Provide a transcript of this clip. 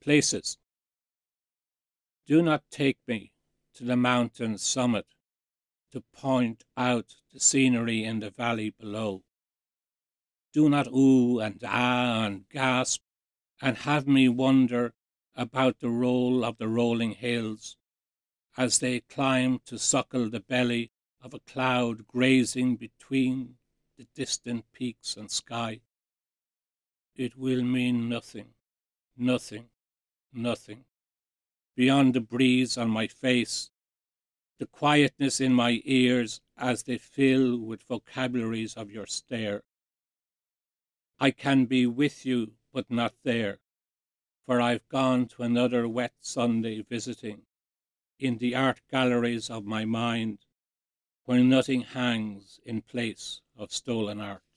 places. Do not take me to the mountain summit to point out the scenery in the valley below. Do not ooh and ah and gasp and have me wonder about the roll of the rolling hills as they climb to suckle the belly of a cloud grazing between the distant peaks and sky. It will mean nothing, nothing, nothing. Beyond the breeze on my face, the quietness in my ears as they fill with vocabularies of your stare. I can be with you, but not there, for I've gone to another wet Sunday visiting in the art galleries of my mind, where nothing hangs in place of stolen art.